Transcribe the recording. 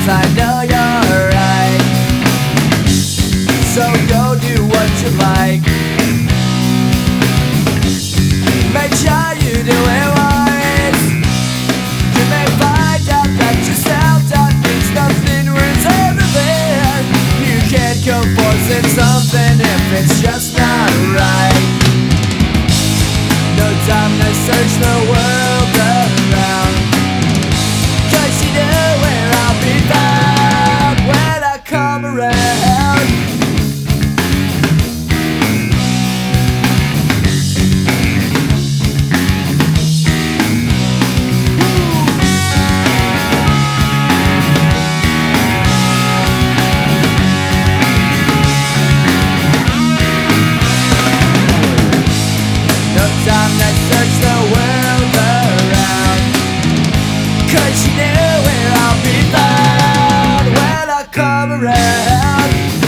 'cause I know you're right. So go do what you like. Make sure you do it right. You may find out that yourself that means nothing ruins everything. You can't go forcing something if it's just not right. No time to search the world around, 'cause you know where I'll be found when I come around. Time to search the world around, 'cause you know where I'll be found when I come around.